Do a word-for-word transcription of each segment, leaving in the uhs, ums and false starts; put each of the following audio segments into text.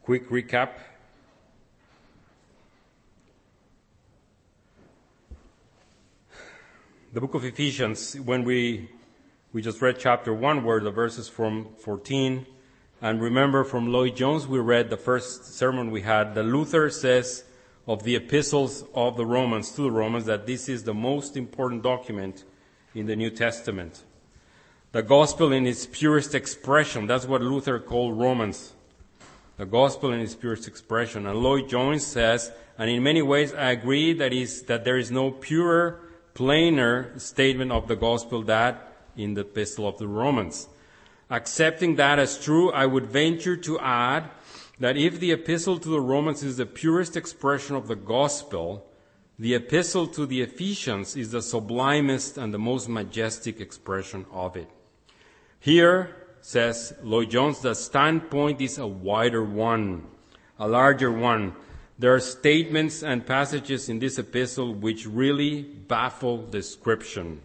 quick recap. The book of Ephesians, when we we just read chapter one, were the verses from fourteen. And remember, from Lloyd Jones, we read the first sermon we had, that Luther says of the epistles of the Romans, to the Romans, that this is the most important document in the New Testament. The gospel in its purest expression, that's what Luther called Romans. The gospel in its purest expression. And Lloyd Jones says, and in many ways I agree, that is that there is no purer, plainer statement of the gospel that in the epistle of the Romans. Accepting that as true, I would venture to add that if the epistle to the Romans is the purest expression of the gospel, the epistle to the Ephesians is the sublimest and the most majestic expression of it. Here, says Lloyd Jones, the standpoint is a wider one, a larger one. There are statements and passages in this epistle which really baffle description.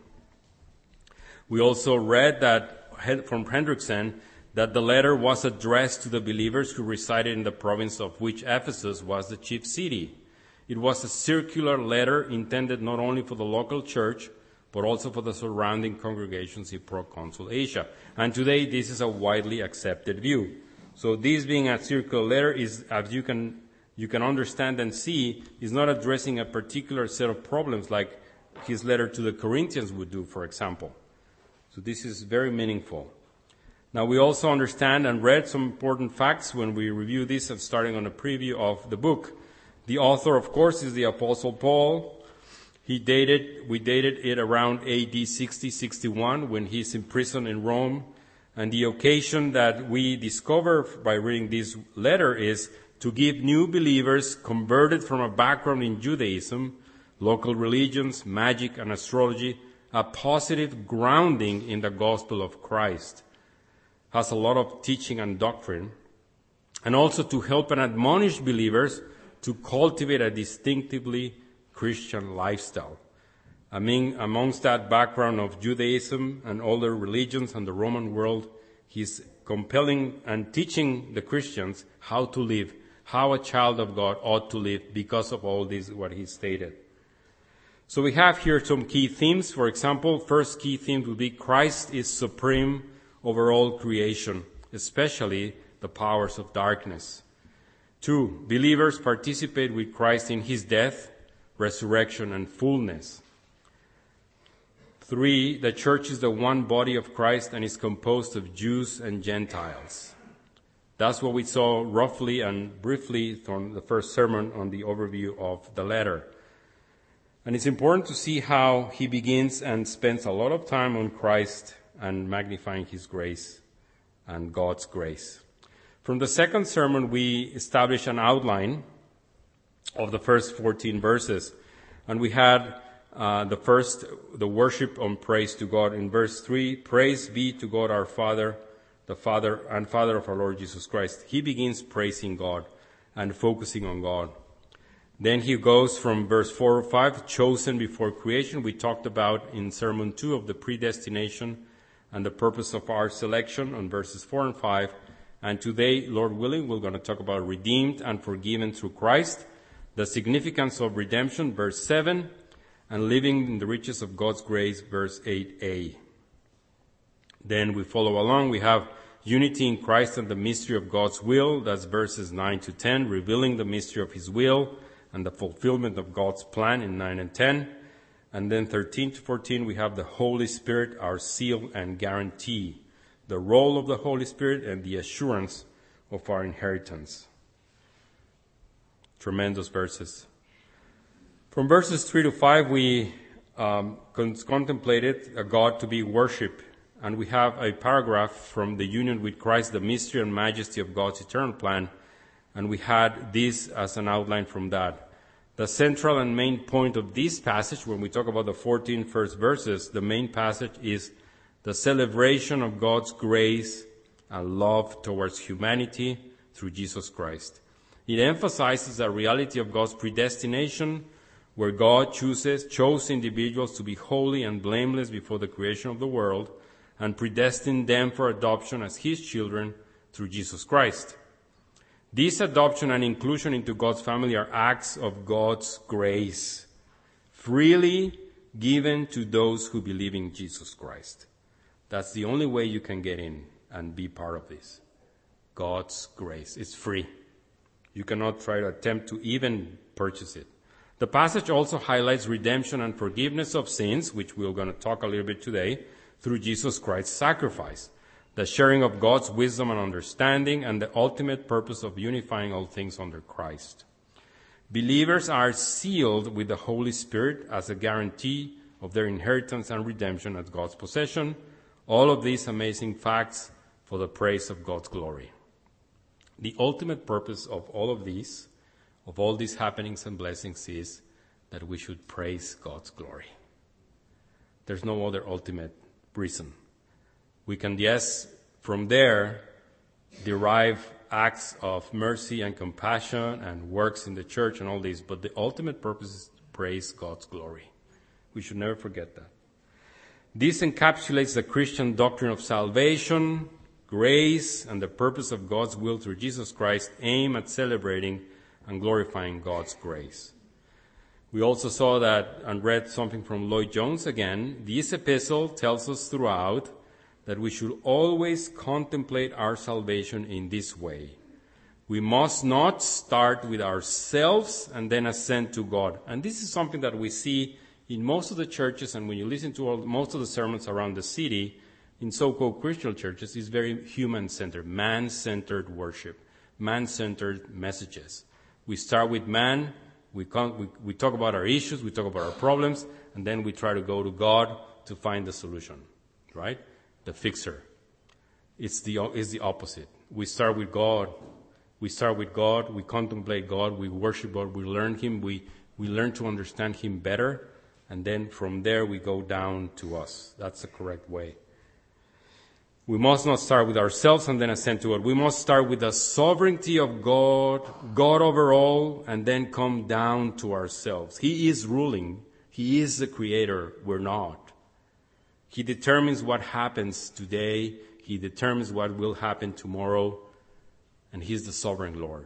We also read that from Hendrickson that the letter was addressed to the believers who resided in the province of which Ephesus was the chief city. It was a circular letter intended not only for the local church, but also for the surrounding congregations in Proconsul Asia. And today, this is a widely accepted view. So this being a circular letter is, as you can, you can understand and see, is not addressing a particular set of problems like his letter to the Corinthians would do, for example. So this is very meaningful. Now, we also understand and read some important facts when we review this, and starting on a preview of the book. The author, of course, is the Apostle Paul. He dated, we dated it around A D sixty, sixty-one, when he's in prison in Rome. And the occasion that we discover by reading this letter is to give new believers converted from a background in Judaism, local religions, magic, and astrology, a positive grounding in the gospel of Christ. Has a lot of teaching and doctrine. And also to help and admonish believers to cultivate a distinctively Christian lifestyle. I mean, amongst that background of Judaism and other religions and the Roman world, he's compelling and teaching the Christians how to live, how a child of God ought to live because of all this, what he stated. So we have here some key themes. For example, first key theme would be Christ is supreme over all creation, especially the powers of darkness. Two, believers participate with Christ in his death, resurrection, and fullness. Three, the church is the one body of Christ and is composed of Jews and Gentiles. That's what we saw roughly and briefly from the first sermon on the overview of the letter. And it's important to see how he begins and spends a lot of time on Christ and magnifying his grace and God's grace. From the second sermon, we established an outline of the first fourteen verses. And we had uh, the first, the worship on praise to God. In verse three, praise be to God our Father, the Father and Father of our Lord Jesus Christ. He begins praising God and focusing on God. Then he goes from verse four or five, chosen before creation. We talked about in sermon two of the predestination and the purpose of our selection on verses four and five. And today, Lord willing, we're going to talk about redeemed and forgiven through Christ, the significance of redemption, verse seven, and living in the riches of God's grace, verse eight a. Then we follow along. We have unity in Christ and the mystery of God's will. That's verses nine to ten, revealing the mystery of his will and the fulfillment of God's plan in nine and ten. And then thirteen to fourteen, we have the Holy Spirit, our seal and guarantee, the role of the Holy Spirit and the assurance of our inheritance. Tremendous verses. From verses three to five, we um, con- contemplated a God to be worshipped. And we have a paragraph from the union with Christ, the mystery and majesty of God's eternal plan. And we had this as an outline from that. The central and main point of this passage, when we talk about the fourteen first verses, the main passage is the celebration of God's grace and love towards humanity through Jesus Christ. It emphasizes the reality of God's predestination, where God chooses, chose individuals to be holy and blameless before the creation of the world, and predestined them for adoption as his children through Jesus Christ. This adoption and inclusion into God's family are acts of God's grace, freely given to those who believe in Jesus Christ. That's the only way you can get in and be part of this. God's grace. It's free. You cannot try to attempt to even purchase it. The passage also highlights redemption and forgiveness of sins, which we're going to talk a little bit today, through Jesus Christ's sacrifice, the sharing of God's wisdom and understanding, and the ultimate purpose of unifying all things under Christ. Believers are sealed with the Holy Spirit as a guarantee of their inheritance and redemption as God's possession. All of these amazing facts for the praise of God's glory. The ultimate purpose of all of these, of all these happenings and blessings, is that we should praise God's glory. There's no other ultimate reason. We can, yes, from there, derive acts of mercy and compassion and works in the church and all these, but the ultimate purpose is to praise God's glory. We should never forget that. This encapsulates the Christian doctrine of salvation, grace, and the purpose of God's will through Jesus Christ, aim at celebrating and glorifying God's grace. We also saw that and read something from Lloyd Jones again. This epistle tells us throughout that we should always contemplate our salvation in this way. We must not start with ourselves and then ascend to God. And this is something that we see in most of the churches, and when you listen to all, most of the sermons around the city, in so-called Christian churches, is very human-centered, man-centered worship, man-centered messages. We start with man, we, con- we, we talk about our issues, we talk about our problems, and then we try to go to God to find the solution, right? The fixer. It's the, it's the opposite. We start with God. We start with God, we contemplate God, we worship God, we learn Him, we, we learn to understand Him better, and then from there we go down to us. That's the correct way. We must not start with ourselves and then ascend to God. We must start with the sovereignty of God, God over all, and then come down to ourselves. He is ruling. He is the creator. We're not. He determines what happens today. He determines what will happen tomorrow. And He's the sovereign Lord.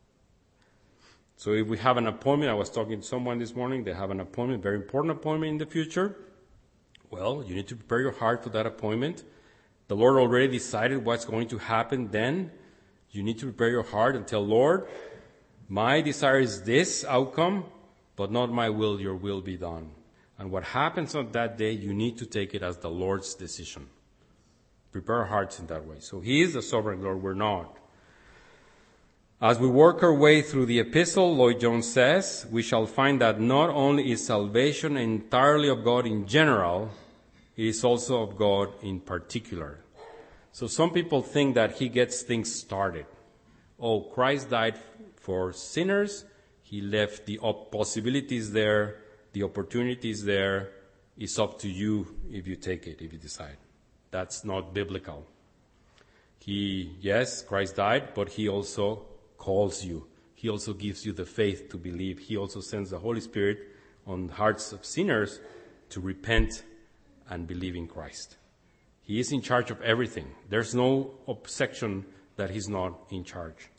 So if we have an appointment, I was talking to someone this morning, they have an appointment, very important appointment in the future. Well, you need to prepare your heart for that appointment. The Lord already decided what's going to happen then. You need to prepare your heart and tell, Lord, my desire is this outcome, but not my will, your will be done. And what happens on that day, you need to take it as the Lord's decision. Prepare our hearts in that way. So He is the sovereign Lord, we're not. As we work our way through the epistle, Lloyd Jones says, we shall find that not only is salvation entirely of God in general, it is also of God in particular. So some people think that He gets things started. Oh, Christ died for sinners. He left the possibilities there, the opportunities there. It's up to you if you take it, if you decide. That's not biblical. He, yes, Christ died, but He also calls you. He also gives you the faith to believe. He also sends the Holy Spirit on the hearts of sinners to repent and believe in Christ. He is in charge of everything. There's no section that He's not in charge.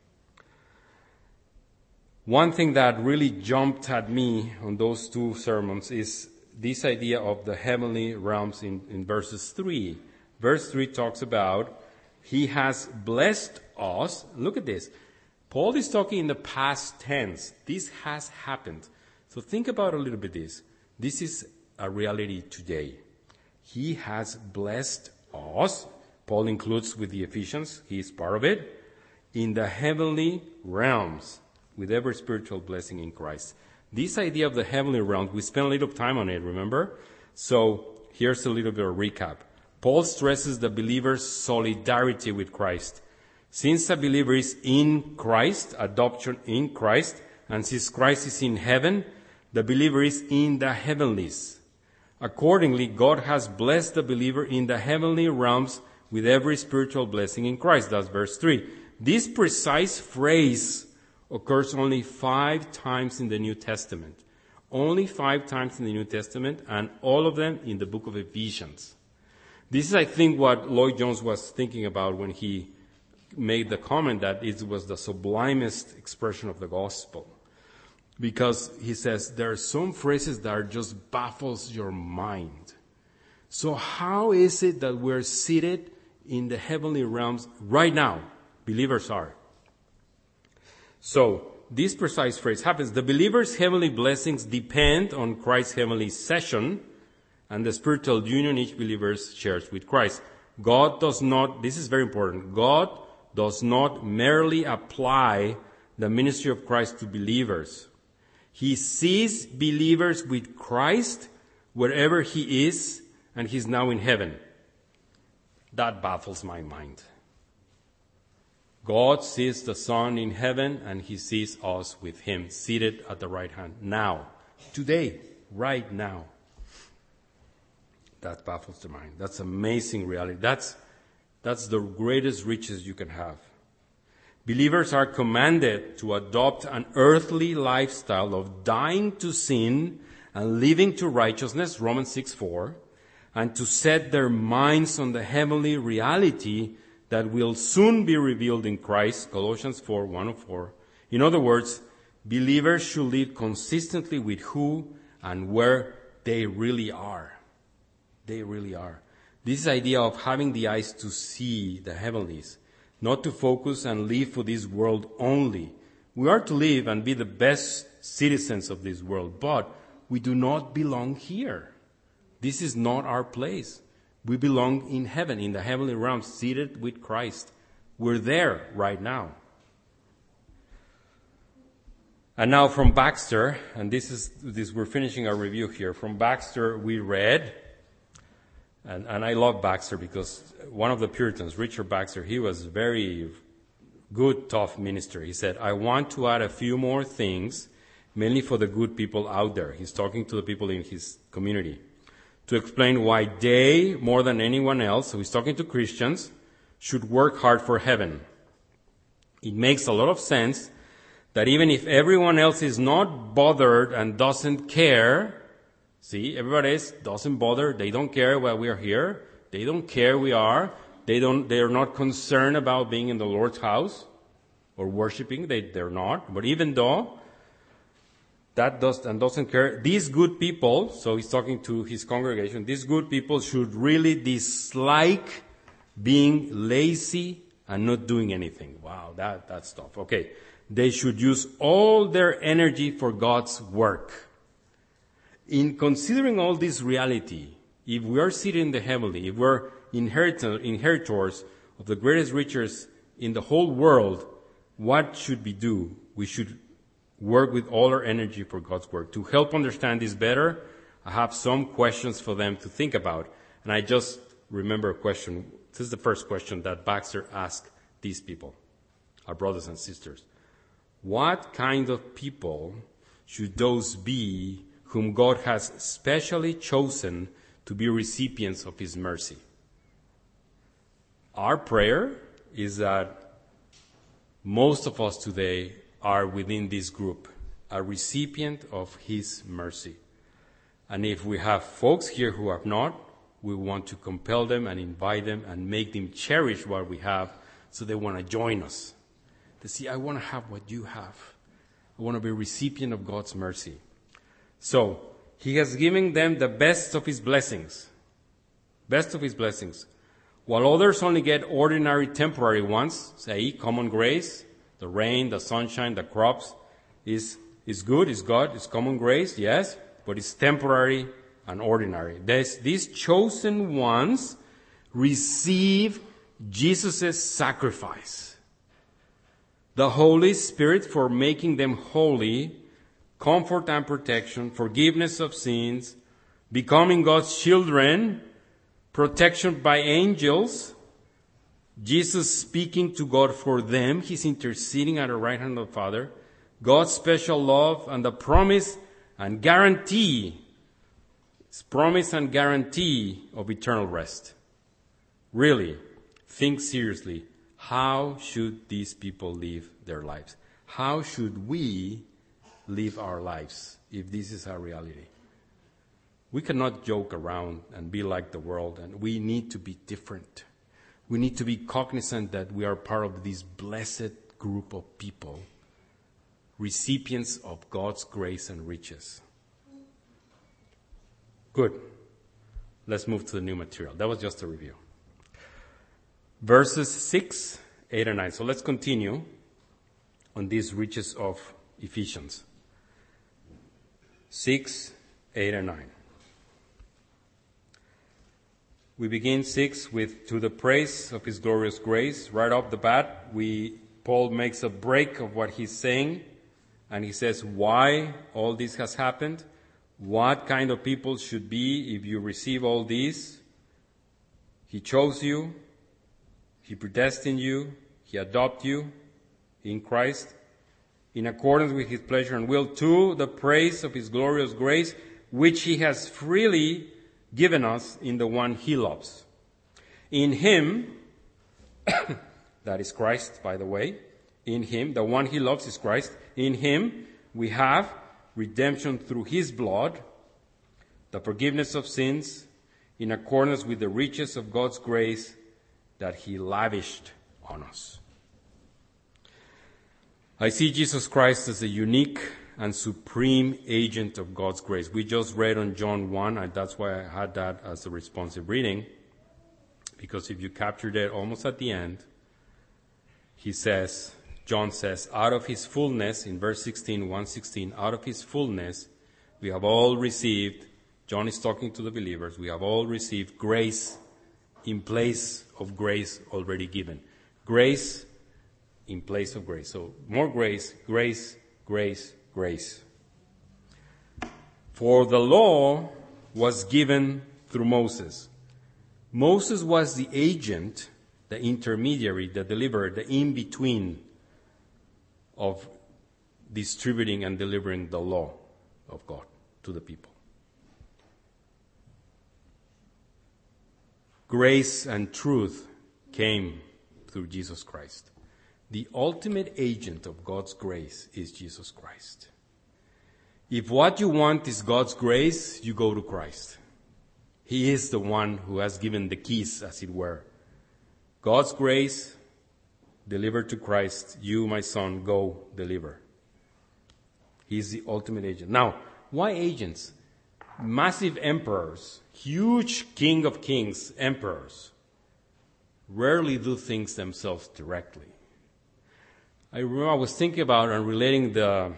One thing that really jumped at me on those two sermons is this idea of the heavenly realms in, in verses three. Verse three talks about He has blessed us. Look at this. Paul is talking in the past tense. This has happened. So think about a little bit this. This is a reality today. He has blessed us. Paul includes with the Ephesians. He is part of it. In the heavenly realms with every spiritual blessing in Christ. This idea of the heavenly realms, we spent a little time on it, remember? So here's a little bit of a recap. Paul stresses the believer's solidarity with Christ. Since a believer is in Christ, adoption in Christ, and since Christ is in heaven, the believer is in the heavenlies. Accordingly, God has blessed the believer in the heavenly realms with every spiritual blessing in Christ. That's verse three. This precise phrase occurs only five times in the New Testament. Only five times in the New Testament, and all of them in the book of Ephesians. This is, I think, what Lloyd Jones was thinking about when he made the comment that it was the sublimest expression of the gospel. Because he says there are some phrases that are just baffles your mind. So how is it that we're seated in the heavenly realms right now? Believers are. So this precise phrase happens. The believer's heavenly blessings depend on Christ's heavenly session and the spiritual union each believer shares with Christ. God does not, this is very important, God does not merely apply the ministry of Christ to believers. He sees believers with Christ wherever he is, and he's now in heaven. That baffles my mind. God sees the Son in heaven, and he sees us with him, seated at the right hand. Now, today, right now. That baffles the mind. That's amazing reality. That's, that's the greatest riches you can have. Believers are commanded to adopt an earthly lifestyle of dying to sin and living to righteousness, Romans six four, and to set their minds on the heavenly reality that will soon be revealed in Christ, Colossians four one to four. In other words, believers should live consistently with who and where they really are. They really are. This idea of having the eyes to see the heavenlies, not to focus and live for this world only. We are to live and be the best citizens of this world, but we do not belong here. This is not our place. We belong in heaven, in the heavenly realms, seated with Christ. We're there right now. And now from Baxter, and this is this we're finishing our review here. From Baxter we read, and, and I love Baxter because one of the Puritans, Richard Baxter, he was very good, tough minister. He said, I want to add a few more things, mainly for the good people out there. He's talking to the people in his community, to explain why they, more than anyone else, so he's talking to Christians, should work hard for heaven. It makes a lot of sense that even if everyone else is not bothered and doesn't care, see, everybody else doesn't bother, they don't care why we are here, they don't care we are, they don't, they are not concerned about being in the Lord's house or worshiping, they, they're not. But even though that does and doesn't care, these good people, so he's talking to his congregation, these good people should really dislike being lazy and not doing anything. Wow, that, that's tough. Okay. They should use all their energy for God's work. In considering all this reality, if we are seated in the heavenly, if we're inherit- inheritors of the greatest riches in the whole world, what should we do? We should work with all our energy for God's work. To help understand this better, I have some questions for them to think about. And I just remember a question. This is the first question that Baxter asked these people, our brothers and sisters. What kind of people should those be whom God has specially chosen to be recipients of his mercy? Our prayer is that most of us today are within this group, a recipient of his mercy. And if we have folks here who are not, we want to compel them and invite them and make them cherish what we have so they want to join us. They say, I want to have what you have. I want to be a recipient of God's mercy. So, he has given them the best of his blessings. Best of his blessings. While others only get ordinary temporary ones, say common grace, the rain, the sunshine, the crops, is, is good, is God, is common grace, yes, but it's temporary and ordinary. This, these chosen ones receive Jesus' sacrifice. The Holy Spirit for making them holy, comfort and protection, forgiveness of sins, becoming God's children, protection by angels, Jesus speaking to God for them, he's interceding at the right hand of the Father, God's special love and the promise and guarantee, promise and guarantee of eternal rest. Really, think seriously. How should these people live their lives? How should we live our lives if this is our reality? We cannot joke around and be like the world, and we need to be different. we need to be cognizant that we are part of this blessed group of people, recipients of God's grace and riches. Good. Let's move to the new material. That was just a review. Verses six, eight, and nine. So let's continue on these riches of Ephesians. six, eight, and nine. We begin six with, to the praise of his glorious grace. Right off the bat, we, Paul makes a break of what he's saying, and he says why all this has happened, what kind of people should be if you receive all this. He chose you, he predestined you, he adopted you in Christ, in accordance with his pleasure and will, to the praise of his glorious grace, which he has freely given us in the one he loves. In him, that is Christ, by the way, in him, the one he loves is Christ, in him we have redemption through his blood, the forgiveness of sins, in accordance with the riches of God's grace that he lavished on us. I see Jesus Christ as a unique and supreme agent of God's grace. We just read on John one, and that's why I had that as a responsive reading, because if you captured it almost at the end, he says, John says, out of his fullness, in verse sixteen, one sixteen, out of his fullness, we have all received, John is talking to the believers, we have all received grace in place of grace already given. Grace in place of grace. So more grace, grace, grace, grace. For the law was given through Moses. Moses was the agent, the intermediary, the deliverer, the in-between of distributing and delivering the law of God to the people. Grace and truth came through Jesus Christ. The ultimate agent of God's grace is Jesus Christ. If what you want is God's grace, you go to Christ. He is the one who has given the keys, as it were. God's grace, delivered to Christ. You, my son, go deliver. He is the ultimate agent. Now, why agents? Massive emperors, huge king of kings, emperors, rarely do things themselves directly. I remember I was thinking about and relating the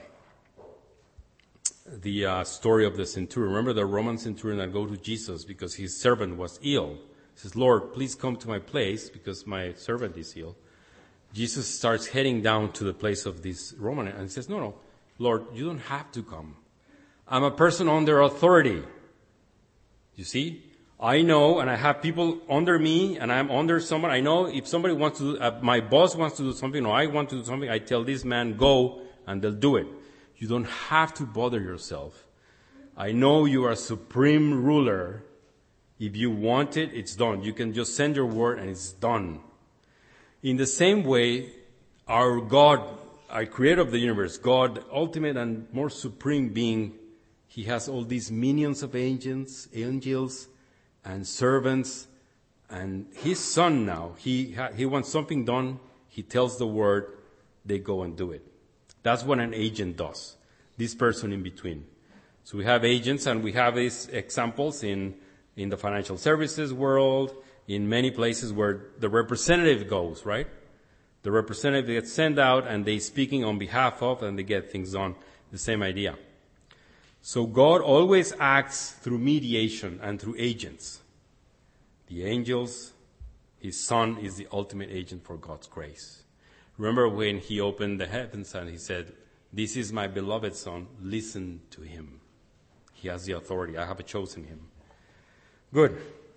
the uh, story of the centurion. Remember the Roman centurion that go to Jesus because his servant was ill. He says, Lord, please come to my place because my servant is ill. Jesus starts heading down to the place of this Roman and he says, no, no, Lord, you don't have to come. I'm a person under authority. You see? I know, and I have people under me, and I'm under someone. I know if somebody wants to do, uh, my boss wants to do something, or I want to do something, I tell this man, go, and they'll do it. You don't have to bother yourself. I know you are a supreme ruler. If you want it, it's done. You can just send your word, and it's done. In the same way, our God, our creator of the universe, God, the ultimate and more supreme being, he has all these minions of angels, angels, and servants, and his son now, he ha- he wants something done, he tells the word, they go and do it. That's what an agent does, this person in between. So we have agents, and we have these examples in, in the financial services world, in many places where the representative goes, right? The representative gets sent out, and they speaking on behalf of, and they get things done. The same idea. So God always acts through mediation and through agents. The angels, his son is the ultimate agent for God's grace. Remember when he opened the heavens and he said, this is my beloved son, listen to him. He has the authority. I have chosen him. Good.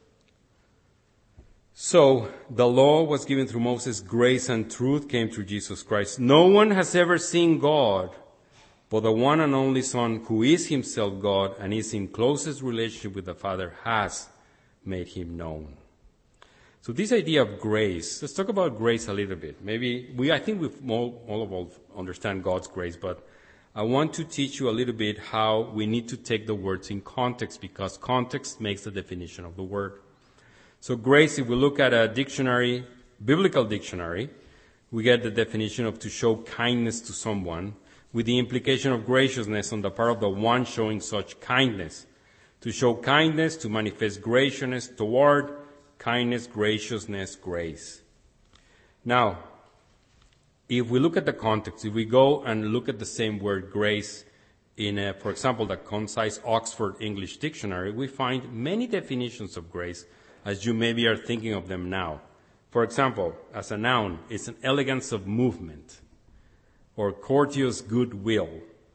So the law was given through Moses. Grace and truth came through Jesus Christ. No one has ever seen God, but the one and only Son, who is himself God and is in closest relationship with the Father, has made him known. So this idea of grace, let's talk about grace a little bit. Maybe we, I think we all, all of us understand God's grace, but I want to teach you a little bit how we need to take the words in context, because context makes the definition of the word. So grace, if we look at a dictionary, biblical dictionary, we get the definition of to show kindness to someone with the implication of graciousness on the part of the one showing such kindness. To show kindness, to manifest graciousness toward, kindness, graciousness, grace. Now, if we look at the context, if we go and look at the same word grace in, a, for example, the concise Oxford English Dictionary, we find many definitions of grace as you maybe are thinking of them now. For example, as a noun, it's an elegance of movement, or courteous goodwill,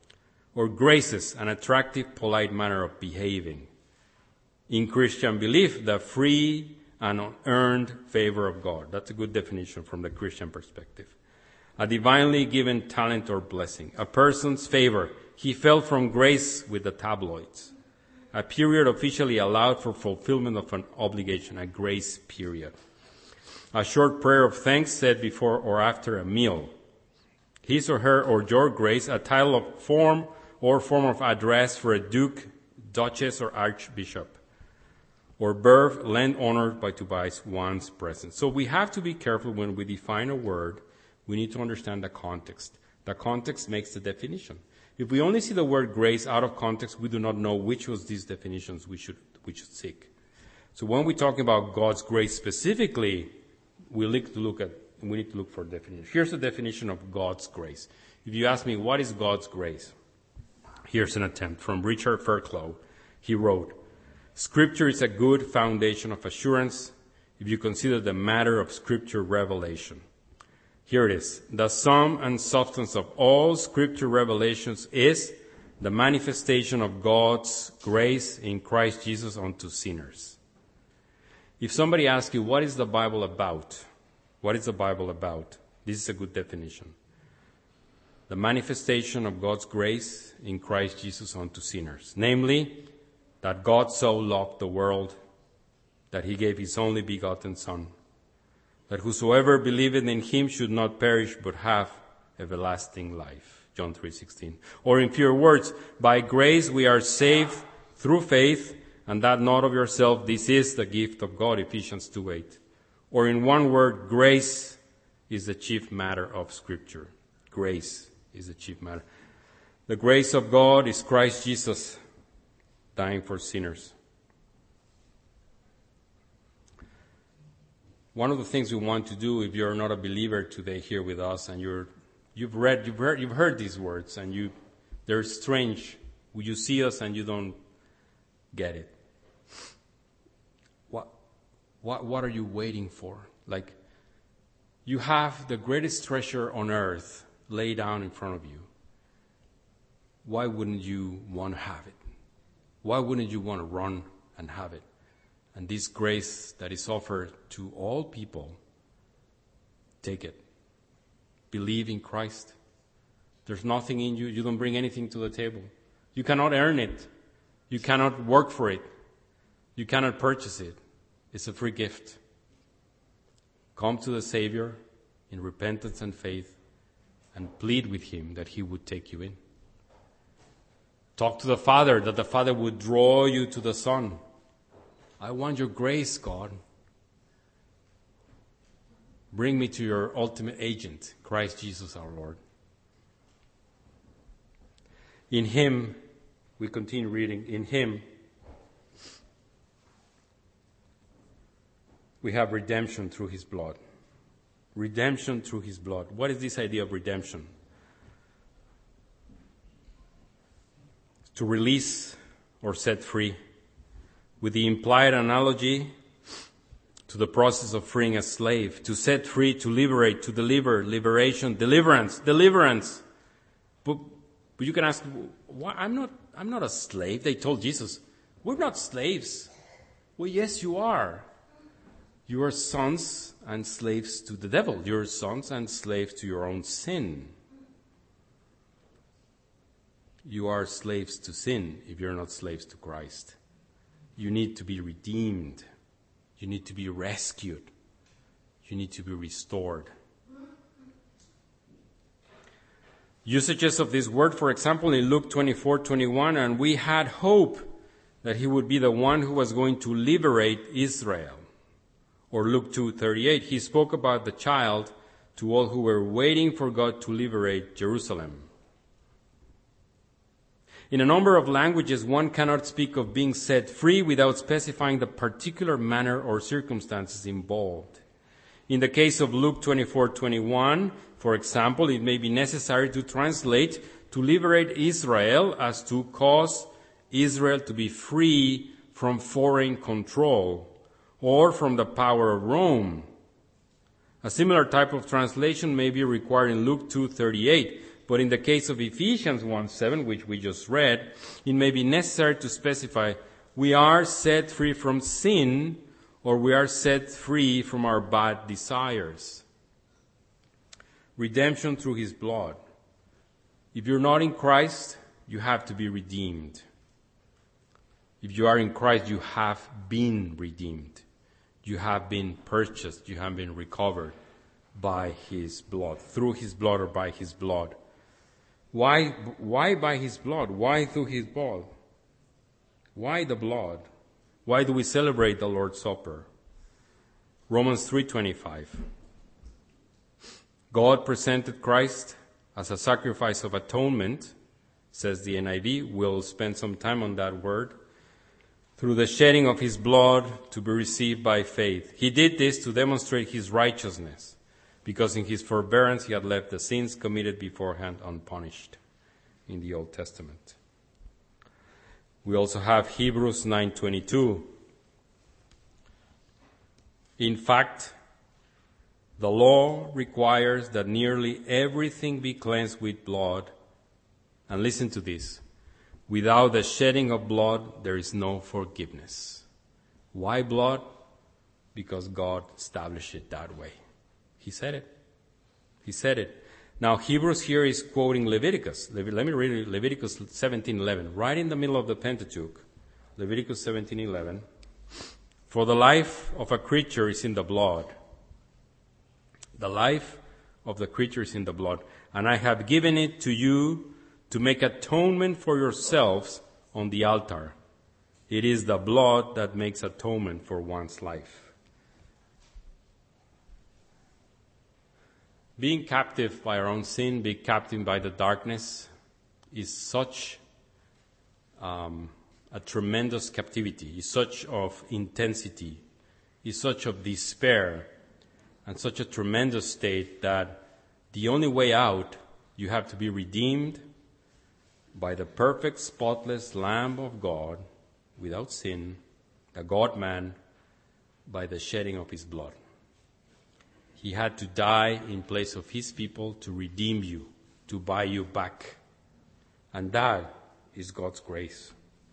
or graces, an attractive, polite manner of behaving. In Christian belief, the free and unearned favor of God. That's a good definition from the Christian perspective. A divinely given talent or blessing. A person's favor. He fell from grace with the tabloids. A period officially allowed for fulfillment of an obligation, a grace period. A short prayer of thanks said before or after a meal. His or her or your grace, a title of form or form of address for a duke, duchess, or archbishop. Or birth, lent honor by to buy one's presence. So we have to be careful when we define a word. We need to understand the context. The context makes the definition. If we only see the word grace out of context, we do not know which of these definitions we should we should seek. So when we're talking about God's grace specifically, we need to look at we need to look for a definition. Here's the definition of God's grace. If you ask me what is God's grace, here's an attempt from Richard Fairclough. He wrote, Scripture is a good foundation of assurance if you consider the matter of Scripture revelation. Here it is. The sum and substance of all Scripture revelations is the manifestation of God's grace in Christ Jesus unto sinners. If somebody asks you, what is the Bible about? What is the Bible about? This is a good definition. The manifestation of God's grace in Christ Jesus unto sinners. Namely, that God so loved the world that he gave his only begotten Son, that whosoever believeth in him should not perish but have everlasting life. John three sixteen. Or in pure words, by grace we are saved through faith, and that not of yourself, this is the gift of God. Ephesians two eight. Or in one word, grace is the chief matter of Scripture. Grace is the chief matter. The grace of God is Christ Jesus dying for sinners. One of the things we want to do, if you're not a believer today here with us, and you're, you've read, you've heard, you've heard these words, and you, they're strange. You see us and you don't get it. What, what, what are you waiting for? Like, you have the greatest treasure on earth laid down in front of you. Why wouldn't you want to have it? Why wouldn't you want to run and have it? And this grace that is offered to all people, take it. Believe in Christ. There's nothing in you. You don't bring anything to the table. You cannot earn it. You cannot work for it. You cannot purchase it. It's a free gift. Come to the Savior in repentance and faith and plead with him that he would take you in. Talk to the Father, that the Father would draw you to the Son. I want your grace, God. Bring me to your ultimate agent, Christ Jesus our Lord. In him, we continue reading, in him we have redemption through his blood. Redemption through his blood. What is this idea of redemption? To release or set free, with the implied analogy to the process of freeing a slave. To set free, to liberate, to deliver, liberation, deliverance, deliverance. But, but you can ask, why? I'm not, I'm not a slave. They told Jesus, we're not slaves. Well, yes, you are. You are sons and slaves to the devil. You're sons and slaves to your own sin. You are slaves to sin if you're not slaves to Christ. You need to be redeemed. You need to be rescued. You need to be restored. Usages of this word, for example, in Luke twenty-four twenty-one, and we had hope that he would be the one who was going to liberate Israel. Or Luke two thirty-eight, he spoke about the child to all who were waiting for God to liberate Jerusalem. In a number of languages, one cannot speak of being set free without specifying the particular manner or circumstances involved. In the case of Luke twenty-four twenty-one, for example, it may be necessary to translate to liberate Israel as to cause Israel to be free from foreign control or from the power of Rome. A similar type of translation may be required in Luke two thirty-eight, but in the case of Ephesians one seven, which we just read, it may be necessary to specify we are set free from sin or we are set free from our bad desires. Redemption through his blood. If you're not in Christ, you have to be redeemed. If you are in Christ, you have been redeemed. You have been purchased. You have been recovered by his blood, through his blood or by his blood. Why, why by his blood? Why through his blood? Why the blood? Why do we celebrate the Lord's Supper? Romans three twenty-five. God presented Christ as a sacrifice of atonement, says the N I V. We'll spend some time on that word. Through the shedding of his blood to be received by faith. He did this to demonstrate his righteousness, because in his forbearance he had left the sins committed beforehand unpunished in the Old Testament. We also have Hebrews nine twenty-two. In fact, the law requires that nearly everything be cleansed with blood. And listen to this. Without the shedding of blood, there is no forgiveness. Why blood? Because God established it that way. He said it. He said it. Now, Hebrews here is quoting Leviticus. Let me read Leviticus seventeen eleven, right in the middle of the Pentateuch. Leviticus seventeen eleven. For the life of a creature is in the blood. The life of the creature is in the blood. And I have given it to you to make atonement for yourselves on the altar. It is the blood that makes atonement for one's life. Being captive by our own sin, being captive by the darkness, is such um, a tremendous captivity, is such of intensity, is such of despair, and such a tremendous state that the only way out, you have to be redeemed by the perfect, spotless Lamb of God, without sin, the God-man, by the shedding of his blood. He had to die in place of his people to redeem you, to buy you back. And that is God's grace.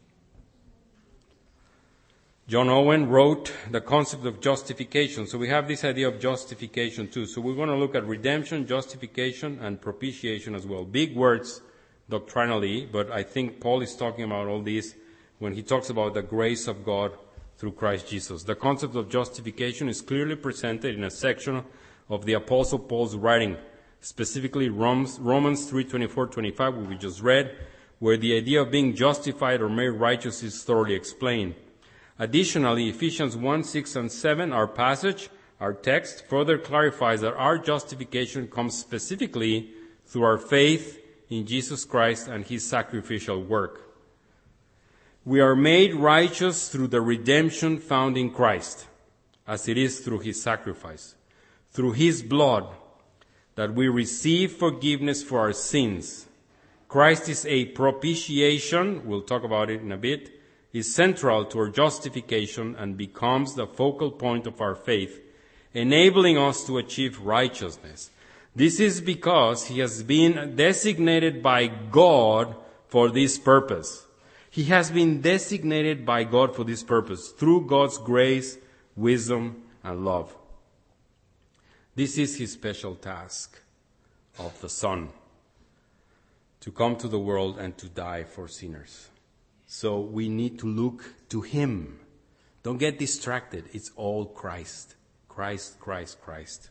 John Owen wrote the concept of justification. So we have this idea of justification too. So we're going to look at redemption, justification, and propitiation as well. Big words doctrinally, but I think Paul is talking about all these when he talks about the grace of God through Christ Jesus. The concept of justification is clearly presented in a section of the Apostle Paul's writing, specifically Romans three twenty-four twenty-five, which we just read, where the idea of being justified or made righteous is thoroughly explained. Additionally, Ephesians one six and seven, our passage, our text, further clarifies that our justification comes specifically through our faith in Jesus Christ and his sacrificial work. We are made righteous through the redemption found in Christ, as it is through his sacrifice, through his blood, that we receive forgiveness for our sins. Christ is a propitiation, we'll talk about it in a bit, is central to our justification and becomes the focal point of our faith, enabling us to achieve righteousness. This is because he has been designated by God for this purpose. He has been designated by God for this purpose, through God's grace, wisdom, and love. This is his special task of the Son, to come to the world and to die for sinners. So we need to look to him. Don't get distracted. It's all Christ. Christ, Christ, Christ.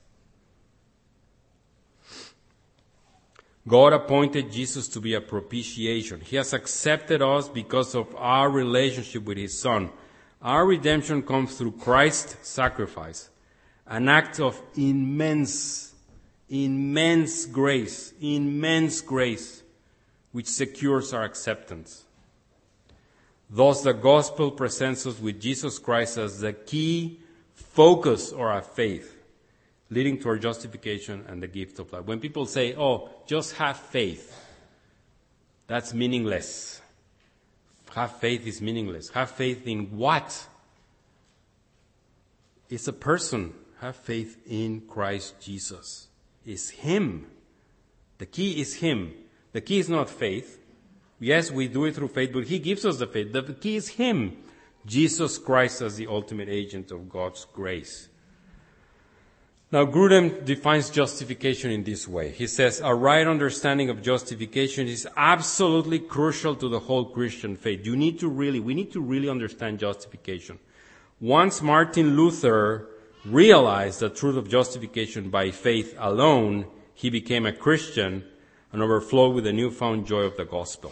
God appointed Jesus to be a propitiation. He has accepted us because of our relationship with his Son. Our redemption comes through Christ's sacrifice. An act of immense, immense grace, immense grace, which secures our acceptance. Thus, the gospel presents us with Jesus Christ as the key focus of our faith, leading to our justification and the gift of life. When people say, oh, just have faith, that's meaningless. Have faith is meaningless. Have faith in what? It's a person. Have faith in Christ Jesus. It's Him. The key is Him. The key is not faith. Yes, we do it through faith, but He gives us the faith. The key is Him. Jesus Christ as the ultimate agent of God's grace. Now, Grudem defines justification in this way. He says, a right understanding of justification is absolutely crucial to the whole Christian faith. You need to really, we need to really understand justification. Once Martin Luther realized the truth of justification by faith alone, he became a Christian and overflowed with the newfound joy of the gospel.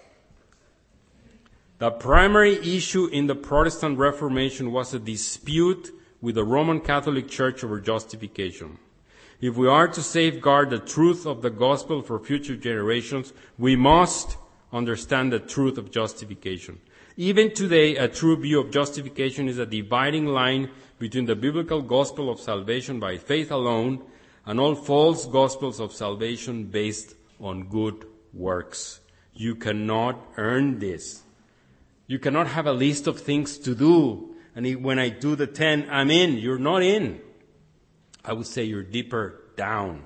The primary issue in the Protestant Reformation was a dispute with the Roman Catholic Church over justification. If we are to safeguard the truth of the gospel for future generations, we must understand the truth of justification. Even today, a true view of justification is a dividing line between the biblical gospel of salvation by faith alone and all false gospels of salvation based on good works. You cannot earn this. You cannot have a list of things to do. And when I do the ten, I'm in. You're not in. I would say you're deeper down.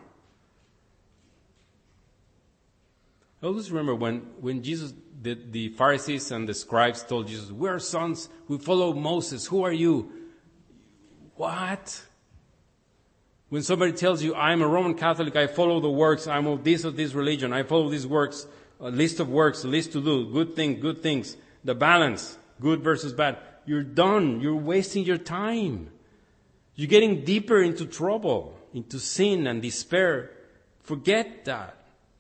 I always remember when, when Jesus, the, the Pharisees and the scribes told Jesus, we are sons, we follow Moses. Who are you? What? When somebody tells you, I'm a Roman Catholic, I follow the works, I'm of this or this religion, I follow these works, a list of works, a list to do, good thing, good things, the balance, good versus bad. You're done. You're wasting your time. You're getting deeper into trouble, into sin and despair. Forget that.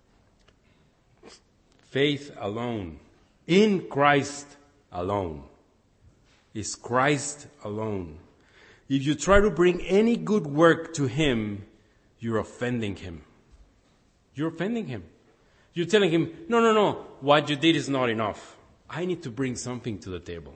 Faith alone, in Christ alone, is Christ alone. If you try to bring any good work to Him, you're offending Him. You're offending Him. You're telling Him, no, no, no, what you did is not enough. I need to bring something to the table.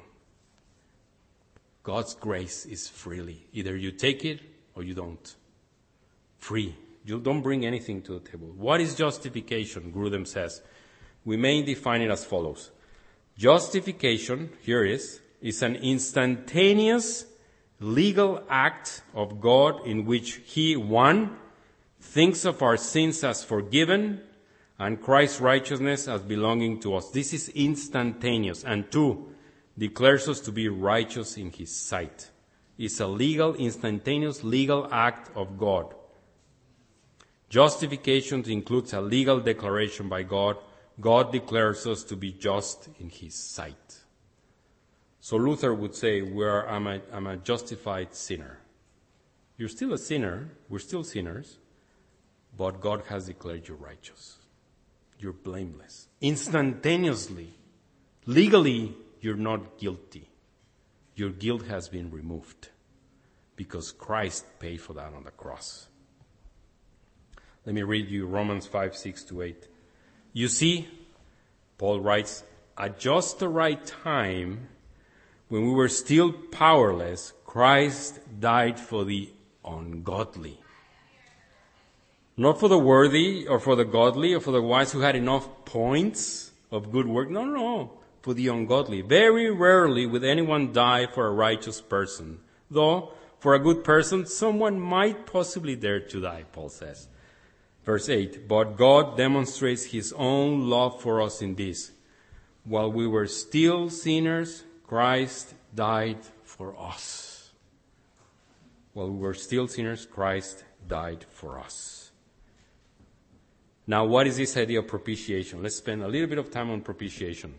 God's grace is freely. Either you take it or you don't. Free. You don't bring anything to the table. What is justification? Grudem says. We may define it as follows. Justification, here is, is an instantaneous legal act of God in which He, one, thinks of our sins as forgiven and Christ's righteousness as belonging to us. This is instantaneous. And two, declares us to be righteous in His sight. It's a legal, instantaneous legal act of God. Justification includes a legal declaration by God. God declares us to be just in His sight. So Luther would say, We're, I'm, a, I'm a justified sinner. You're still a sinner. We're still sinners. But God has declared you righteous. You're blameless. Instantaneously, legally, you're not guilty. Your guilt has been removed because Christ paid for that on the cross. Let me read you Romans five, six to eight. You see, Paul writes, at just the right time, when we were still powerless, Christ died for the ungodly. Not for the worthy or for the godly or for the wise who had enough points of good work. No, no, no. For the ungodly. Very rarely would anyone die for a righteous person. Though, for a good person, someone might possibly dare to die, Paul says. Verse eight, but God demonstrates His own love for us in this. While we were still sinners, Christ died for us. While we were still sinners, Christ died for us. Now, what is this idea of propitiation? Let's spend a little bit of time on propitiation.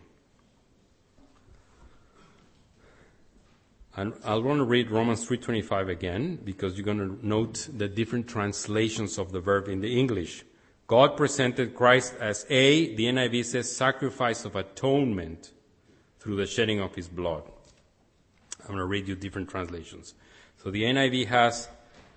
And I want to read Romans three twenty-five again, because you're going to note the different translations of the verb in the English. God presented Christ as a, the N I V says, sacrifice of atonement through the shedding of His blood. I'm going to read you different translations. So the N I V has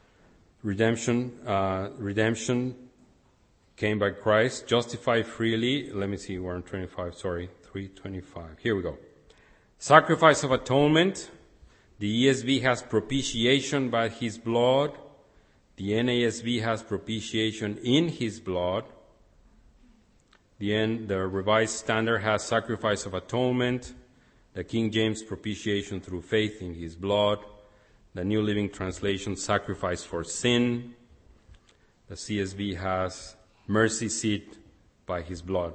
Redemption, uh, redemption came by Christ, justified freely. Let me see, we're on twenty-five, sorry, three twenty-five. Here we go. Sacrifice of atonement. The E S V has propitiation by his blood. The N A S V has propitiation in his blood. The, N, the Revised Standard has sacrifice of atonement. The King James, propitiation through faith in his blood. The New Living Translation, sacrifice for sin. The C S B has mercy seat by his blood.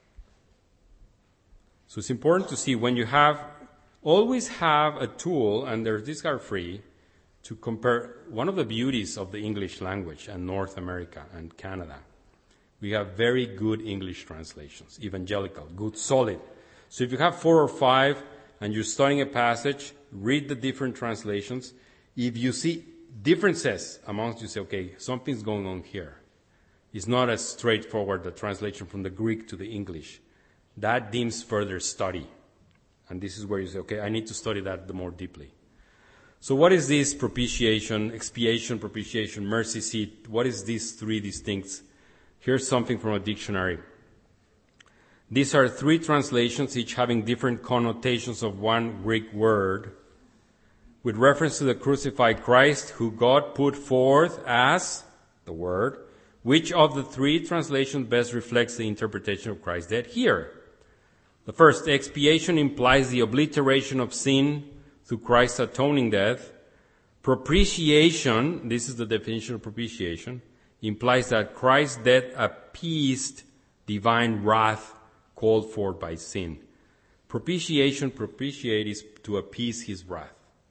So it's important to see when you have, always have a tool, and there's, these are free, to compare. One of the beauties of the English language and North America and Canada, we have very good English translations, evangelical, good, solid. So if you have four or five and you're studying a passage, read the different translations. If you see differences amongst you, say, okay, something's going on here. It's not as straightforward, the translation from the Greek to the English. That deems further study. And this is where you say, okay, I need to study that the more deeply. So what is this propitiation, expiation, propitiation, mercy seat? What is these three distincts? Here's something from a dictionary. These are three translations, each having different connotations of one Greek word, with reference to the crucified Christ, who God put forth as the Word. Which of the three translations best reflects the interpretation of Christ's death here? The first, expiation, implies the obliteration of sin through Christ's atoning death. Propitiation, this is the definition of propitiation, implies that Christ's death appeased divine wrath called forth by sin. Propitiation, propitiate, is to appease his wrath.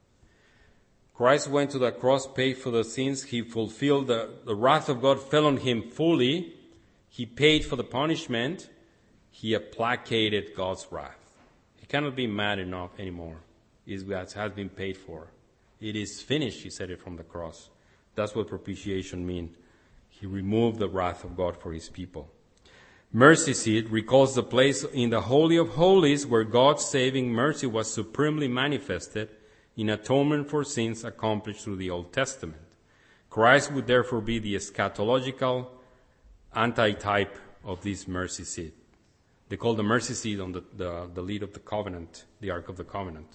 Christ went to the cross, paid for the sins. He fulfilled the, the wrath of God fell on him fully. He paid for the punishment. He placated God's wrath. He cannot be mad enough anymore. It has been paid for. It is finished, he said it from the cross. That's what propitiation means. He removed the wrath of God for his people. Mercy seat recalls the place in the Holy of Holies where God's saving mercy was supremely manifested in atonement for sins accomplished through the Old Testament. Christ would therefore be the eschatological antitype of this mercy seat. They call the mercy seat on the, the, the lead of the covenant, the Ark of the Covenant.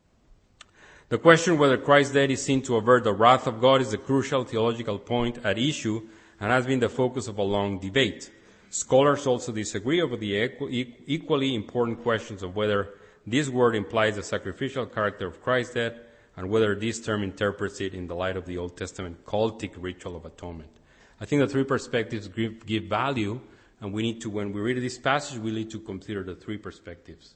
The question whether Christ's death is seen to avert the wrath of God is a crucial theological point at issue and has been the focus of a long debate. Scholars also disagree over the equally important questions of whether this word implies the sacrificial character of Christ's death and whether this term interprets it in the light of the Old Testament cultic ritual of atonement. I think the three perspectives give, give value, and we need to, when we read this passage, we need to consider the three perspectives.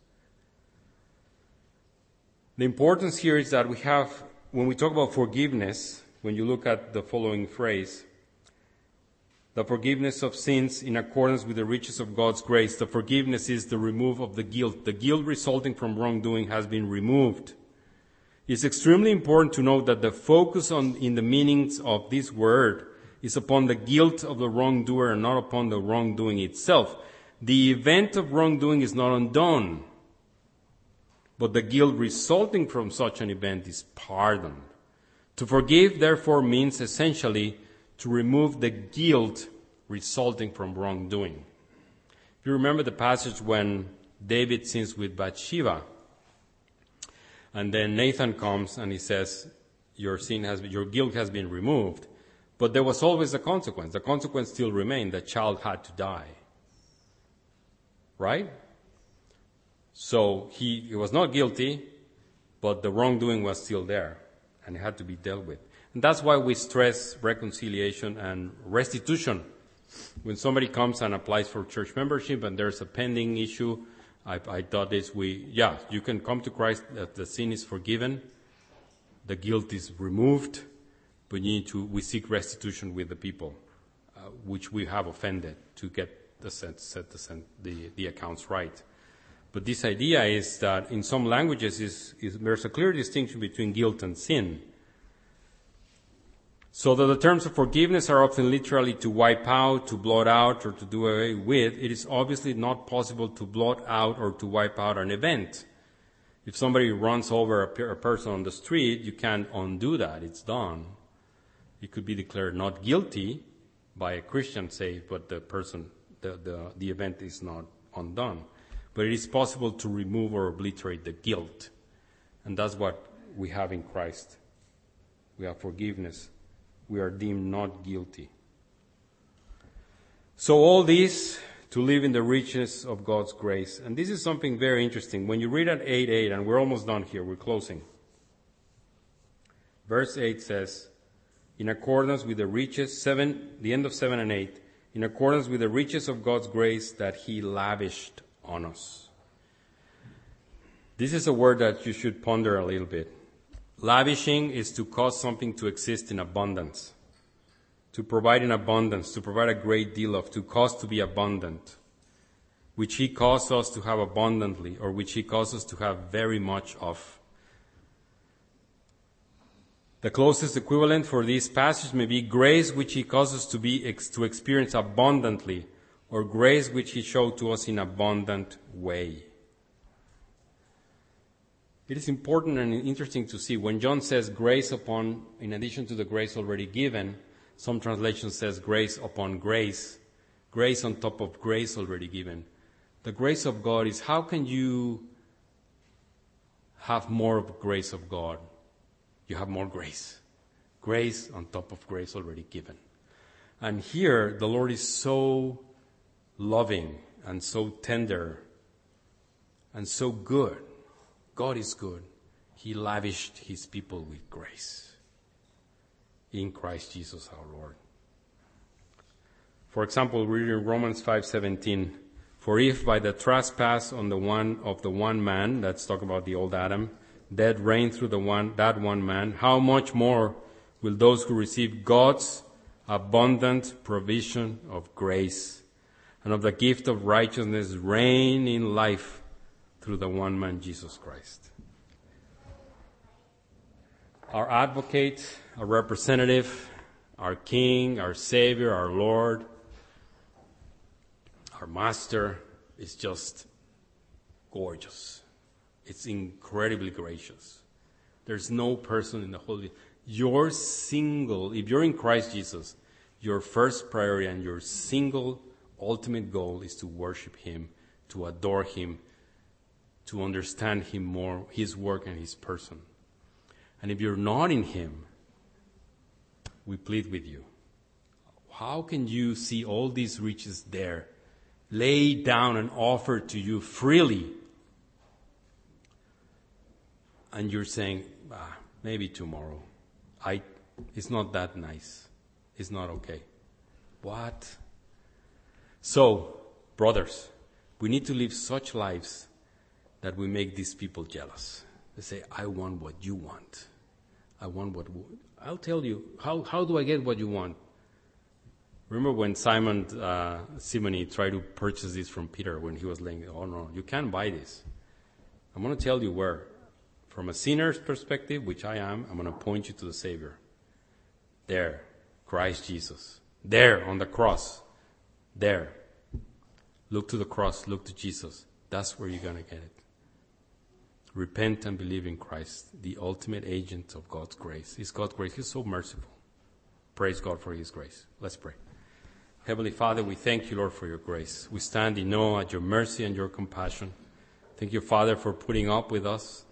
The importance here is that we have, when we talk about forgiveness, when you look at the following phrase, the forgiveness of sins in accordance with the riches of God's grace. The forgiveness is the removal of the guilt. The guilt resulting from wrongdoing has been removed. It's extremely important to note that the focus on, in the meanings of this word is upon the guilt of the wrongdoer and not upon the wrongdoing itself. The event of wrongdoing is not undone, but the guilt resulting from such an event is pardoned. To forgive, therefore, means essentially to remove the guilt resulting from wrongdoing. If you remember the passage when David sins with Bathsheba, and then Nathan comes and he says, your sin has been, your guilt has been removed, but there was always a consequence. The consequence still remained. The child had to die. Right? So he, he was not guilty, but the wrongdoing was still there, and it had to be dealt with. And that's why we stress reconciliation and restitution. When somebody comes and applies for church membership and there's a pending issue, I, I thought this, we, yeah, you can come to Christ, that the sin is forgiven, the guilt is removed, but you need to, we seek restitution with the people, uh, which we have offended, to get the set, set the, the, the accounts right. But this idea is that in some languages is, is there's a clear distinction between guilt and sin. So that the terms of forgiveness are often literally to wipe out, to blot out, or to do away with. It is obviously not possible to blot out or to wipe out an event. If somebody runs over a, per- a person on the street, you can't undo that. It's done. It could be declared not guilty by a Christian, say, but the person, the, the, the event is not undone. But it is possible to remove or obliterate the guilt. And that's what we have in Christ. We have forgiveness. We are deemed not guilty. So all this to live in the richness of God's grace. And this is something very interesting. When you read at eight eight, and we're almost done here, we're closing. Verse eight says, in accordance with the riches, seven, the end of seven and eight, in accordance with the riches of God's grace that he lavished on us. This is a word that you should ponder a little bit. Lavishing is to cause something to exist in abundance. To provide in abundance, to provide a great deal of, to cause to be abundant, which he caused us to have abundantly, or which he caused us to have very much of. The closest equivalent for this passage may be grace which he causes to be ex- to experience abundantly, or grace which he showed to us in abundant way. It is important and interesting to see when John says grace upon, in addition to the grace already given, some translation says grace upon grace, grace on top of grace already given. The grace of God is, how can you have more of the grace of God? You have more grace. Grace on top of grace already given. And here, the Lord is so loving and so tender and so good. God is good. He lavished his people with grace in Christ Jesus our Lord. For example, we read in Romans five seventeen, for if by the trespass on the one of the one man, that's talking about the old Adam, death reigned through the one that one man, how much more will those who receive God's abundant provision of grace and of the gift of righteousness reign in life through the one man, Jesus Christ. Our advocate, our representative, our King, our Savior, our Lord, our Master is just gorgeous. It's incredibly gracious. There's no person in the whole... Your single, if you're in Christ Jesus, your first priority and your single ultimate goal is to worship him, to adore him, to understand him more, his work and his person. And if you're not in him, we plead with you. How can you see all these riches there, laid down and offered to you freely? And you're saying, ah, maybe tomorrow. I, it's not that nice. It's not okay. What? So, brothers, we need to live such lives that we make these people jealous. They say, I want what you want. I want what... I'll tell you, how, how do I get what you want? Remember when Simon uh, Simony tried to purchase this from Peter when he was laying, oh no, you can't buy this. I'm going to tell you where. From a sinner's perspective, which I am, I'm going to point you to the Savior. There, Christ Jesus. There, on the cross. There. Look to the cross, look to Jesus. That's where you're going to get it. Repent and believe in Christ, the ultimate agent of God's grace. It's God's grace. He's so merciful. Praise God for his grace. Let's pray. Heavenly Father, we thank you, Lord, for your grace. We stand in awe at your mercy and your compassion. Thank you, Father, for putting up with us,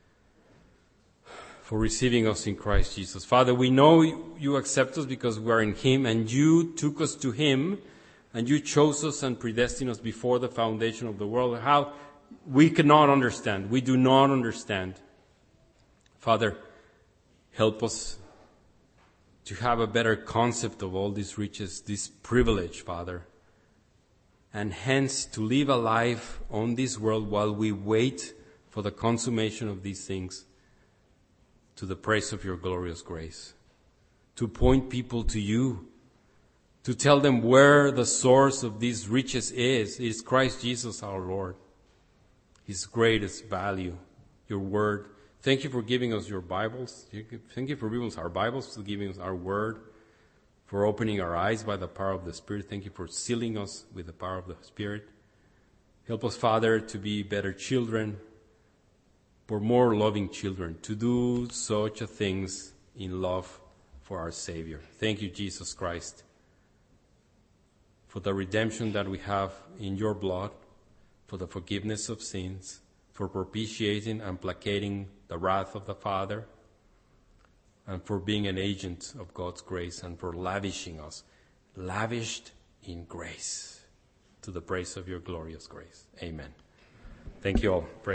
for receiving us in Christ Jesus. Father, we know you accept us because we are in him, and you took us to him, and you chose us and predestined us before the foundation of the world. How we cannot understand. We do not understand. Father, help us to have a better concept of all these riches, this privilege, Father, and hence to live a life on this world while we wait for the consummation of these things, to the praise of your glorious grace, to point people to you, to tell them where the source of these riches is. It is Christ Jesus our Lord, his greatest value, your word. Thank you for giving us your Bibles. Thank you for giving us our Bibles, for giving us our word, for opening our eyes by the power of the Spirit. Thank you for sealing us with the power of the Spirit. Help us, Father, to be better children, for more loving children, to do such a things in love for our Savior. Thank you, Jesus Christ, for the redemption that we have in your blood, for the forgiveness of sins, for propitiating and placating the wrath of the Father, and for being an agent of God's grace, and for lavishing us, lavished in grace, to the praise of your glorious grace. Amen. Thank you all. Praise